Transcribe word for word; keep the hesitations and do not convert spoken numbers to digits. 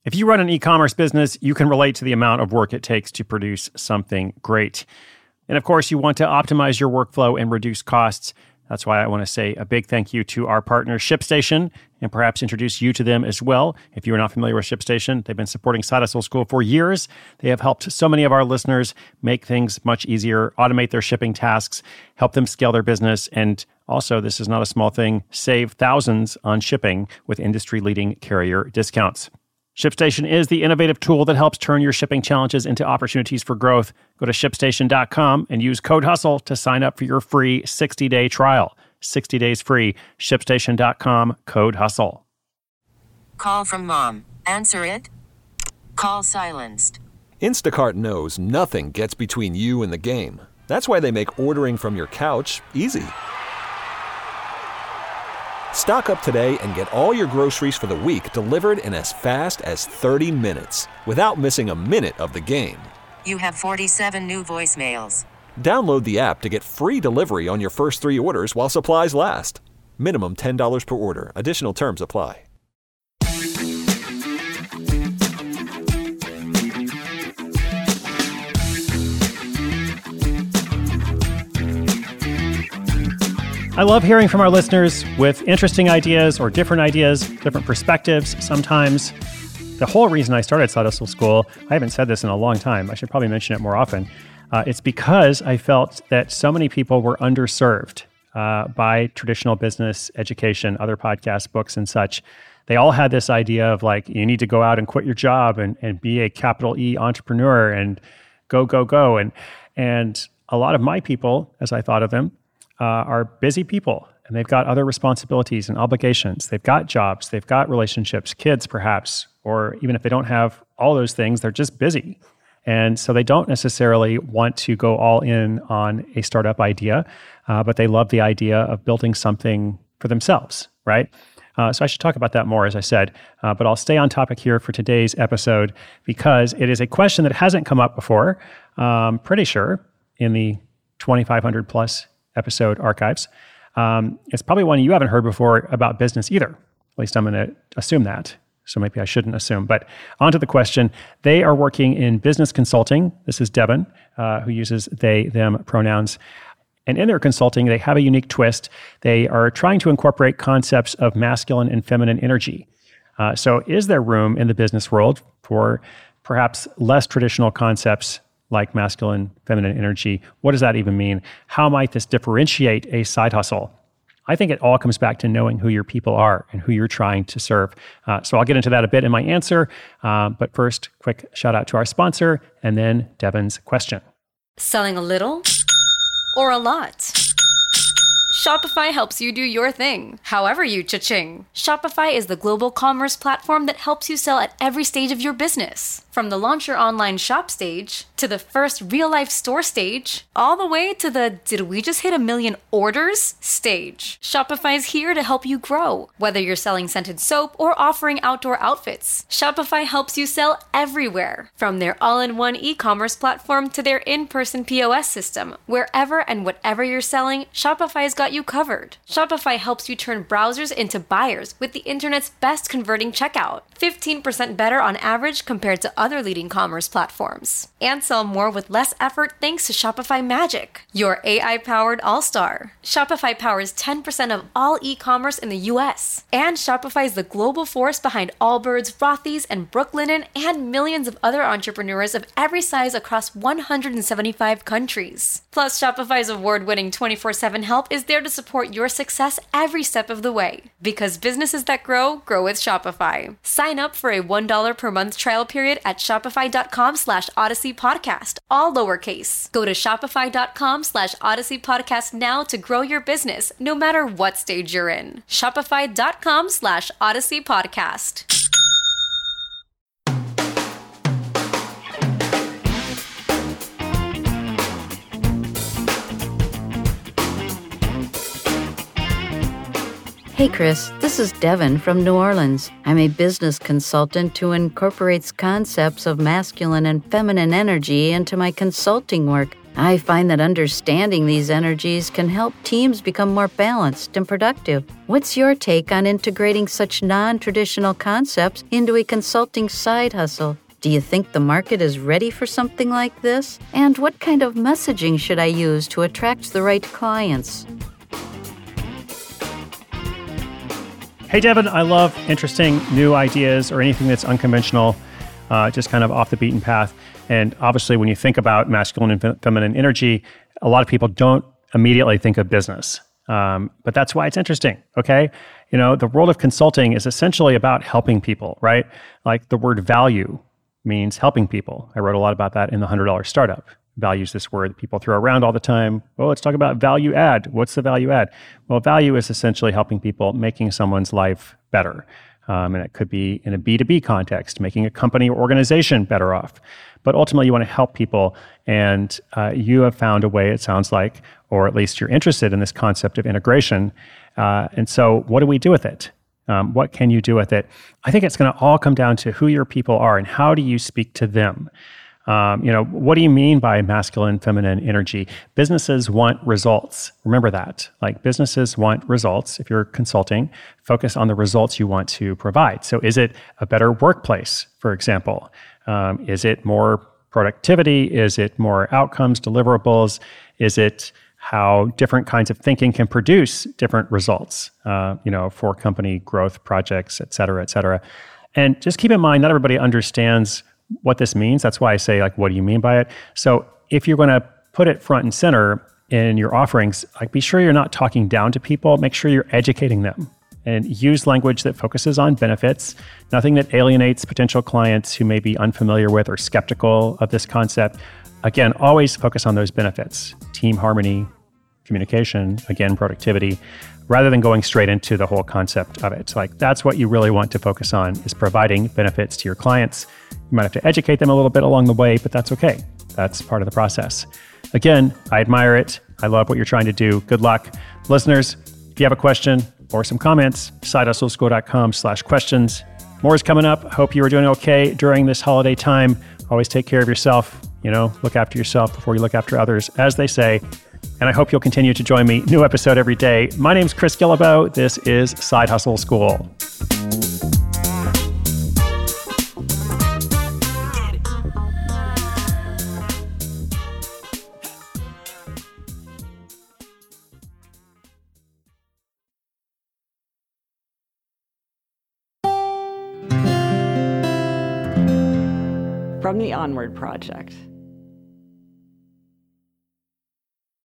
If you run an e-commerce business, you can relate to the amount of work it takes to produce something great. And of course, you want to optimize your workflow and reduce costs. That's why I want to say a big thank you to our partner, ShipStation, and perhaps introduce you to them as well. If you are not familiar with ShipStation, they've been supporting Side Hustle School for years. They have helped so many of our listeners make things much easier, automate their shipping tasks, help them scale their business, and also, this is not a small thing, save thousands on shipping with industry-leading carrier discounts. ShipStation is the innovative tool that helps turn your shipping challenges into opportunities for growth. Go to ship station dot com and use code HUSTLE to sign up for your free sixty-day trial. sixty days free. ship station dot com, code HUSTLE. Call from mom. Answer it. Call silenced. Instacart knows nothing gets between you and the game. That's why they make ordering from your couch easy. Stock up today and get all your groceries for the week delivered in as fast as thirty minutes without missing a minute of the game. You have forty-seven new voicemails. Download the app to get free delivery on your first three orders while supplies last. Minimum ten dollars per order. Additional terms apply. I love hearing from our listeners with interesting ideas or different ideas, different perspectives sometimes. The whole reason I started Side Hustle School, I haven't said this in a long time, I should probably mention it more often, uh, it's because I felt that so many people were underserved uh, by traditional business education, other podcasts, books, and such. They all had this idea of like, you need to go out and quit your job and, and be a capital E entrepreneur and go, go, go. And, and a lot of my people, as I thought of them, Uh, are busy people, and they've got other responsibilities and obligations. They've got jobs, they've got relationships, kids perhaps, or even if they don't have all those things, they're just busy. And so they don't necessarily want to go all in on a startup idea, uh, but they love the idea of building something for themselves, right? Uh, so I should talk about that more, as I said, uh, but I'll stay on topic here for today's episode because it is a question that hasn't come up before, um, pretty sure, in the twenty-five hundred plus episode archives. Um, it's probably one you haven't heard before about business either. At least I'm going to assume that. So maybe I shouldn't assume. But on to the question. They are working in business consulting. This is Devin, uh, who uses they, them pronouns. And in their consulting, they have a unique twist. They are trying to incorporate concepts of masculine and feminine energy. Uh, so is there room in the business world for perhaps less traditional concepts like masculine, feminine energy? What does that even mean? How might this differentiate a side hustle? I think it all comes back to knowing who your people are and who you're trying to serve. Uh, so I'll get into that a bit in my answer. Uh, but first, quick shout out to our sponsor, and then Devin's question. Selling a little or a lot? Shopify helps you do your thing, however you cha-ching. Shopify is the global commerce platform that helps you sell at every stage of your business. From the launch your online shop stage, to the first real-life store stage, all the way to the did we just hit a million orders stage. Shopify's here to help you grow. Whether you're selling scented soap or offering outdoor outfits, Shopify helps you sell everywhere. From their all-in-one e-commerce platform to their in-person P O S system, wherever and whatever you're selling, Shopify's got you covered. Shopify helps you turn browsers into buyers with the internet's best converting checkout, fifteen percent better on average compared to other leading commerce platforms. And sell more with less effort thanks to Shopify Magic, your A I-powered all-star. Shopify powers ten percent of all e-commerce in the U S. And Shopify is the global force behind Allbirds, Rothy's, and Brooklinen, and millions of other entrepreneurs of every size across one hundred seventy-five countries. Plus, Shopify's award-winning twenty-four seven help is there to support your success every step of the way. Because businesses that grow, grow with Shopify. Sign up for a one dollar per month trial period at shopify.com slash Odyssey Podcast, all lowercase. Go to shopify.com slash Odyssey Podcast now to grow your business, no matter what stage you're in. Shopify.com slash Odyssey Podcast. Hey Chris, this is Devin from New Orleans. I'm a business consultant who incorporates concepts of masculine and feminine energy into my consulting work. I find that understanding these energies can help teams become more balanced and productive. What's your take on integrating such non-traditional concepts into a consulting side hustle? Do you think the market is ready for something like this? And what kind of messaging should I use to attract the right clients? Hey, Devin, I love interesting new ideas or anything that's unconventional, uh, just kind of off the beaten path. And obviously, when you think about masculine and fe- feminine energy, a lot of people don't immediately think of business. Um, but that's why it's interesting, okay? You know, the world of consulting is essentially about helping people, right? Like the word value means helping people. I wrote a lot about that in the one hundred dollar Startup. Value is this word that people throw around all the time. Oh, let's talk about value add. What's the value add? Well, value is essentially helping people, making someone's life better. Um, and it could be in a B two B context, making a company or organization better off. But ultimately, you want to help people. And uh, you have found a way, it sounds like, or at least you're interested in this concept of integration. Uh, and so what do we do with it? Um, what can you do with it? I think it's going to all come down to who your people are and how do you speak to them. Um, you know, what do you mean by masculine, feminine energy? Businesses want results. Remember that. Like businesses want results. If you're consulting, focus on the results you want to provide. So is it a better workplace, for example? Um, is it more productivity? Is it more outcomes, deliverables? Is it how different kinds of thinking can produce different results, uh, you know, for company growth projects, et cetera, et cetera. And just keep in mind, not everybody understands what this means. That's why I say, like, what do you mean by it? So if you're going to put it front and center in your offerings, like, be sure you're not talking down to people. Make sure you're educating them and use language that focuses on benefits, nothing that alienates potential clients who may be unfamiliar with or skeptical of this concept. Again, always focus on those benefits, team harmony, communication, again, productivity, rather than going straight into the whole concept of it. Like, that's what you really want to focus on, is providing benefits to your clients. You might have to educate them a little bit along the way, but that's okay. That's part of the process. Again, I admire it. I love what you're trying to do. Good luck. Listeners, if you have a question or some comments, sidehustleschool.com slash questions. More is coming up. Hope you are doing okay during this holiday time. Always take care of yourself. You know, look after yourself before you look after others, as they say. And I hope you'll continue to join me. New episode every day. My name's Chris Guillebeau. This is Side Hustle School. From the Onward Project.